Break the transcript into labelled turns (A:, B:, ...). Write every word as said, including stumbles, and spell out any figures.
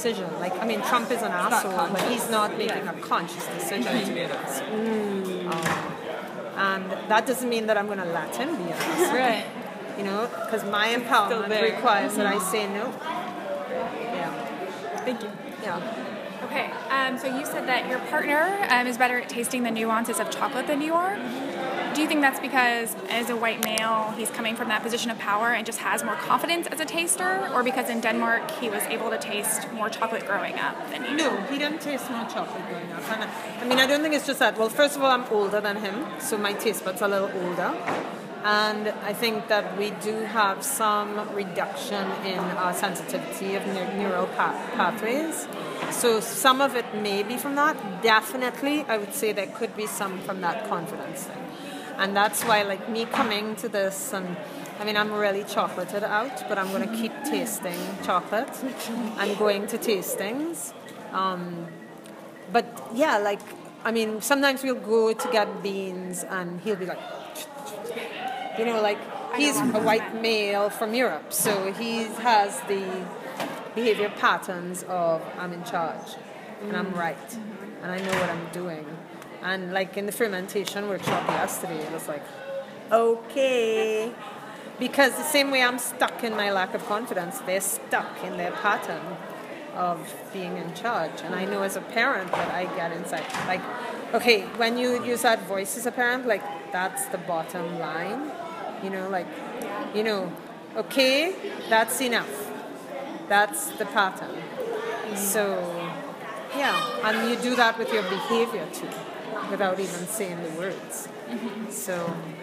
A: decision. Like, I mean, Trump is an asshole, but he's not making a conscious decision. Mm. Um, and that doesn't mean that I'm going to let him be an asshole.
B: Right.
A: You know, because my empowerment requires that I say no. Yeah.
B: Thank you.
A: Yeah.
B: Okay, um, so you said that your partner um, is better at tasting the nuances of chocolate than you are. Do you think that's because, as a white male, he's coming from that position of power and just has more confidence as a taster, or because in Denmark he was able to taste more chocolate growing up than you?
A: No, he didn't taste more chocolate growing up. And I mean, I don't think it's just that. Well, first of all, I'm older than him, so my taste buds are a little older. And I think that we do have some reduction in our sensitivity of ne- neural path- pathways. So some of it may be from that. Definitely, I would say there could be some from that confidence thing. And that's why, like, me coming to this, and I mean, I'm really chocolated out, but I'm going to keep tasting chocolate and going to tastings. Um, but yeah, like, I mean, sometimes we'll go to get beans and he'll be like, you know, like, he's a white male from Europe, so he has the behavior patterns of I'm in charge and I'm right and I know what I'm doing. And like in the fermentation workshop yesterday, it was like, okay. Because the same way I'm stuck in my lack of confidence, they're stuck in their pattern of being in charge. And I know as a parent that I get inside. Like, okay, when you use that voice as a parent, like, that's the bottom line. You know, like, you know, okay, that's enough. That's the pattern. Mm-hmm. So, yeah, and you do that with your behavior too, without even saying the words. Mm-hmm. So,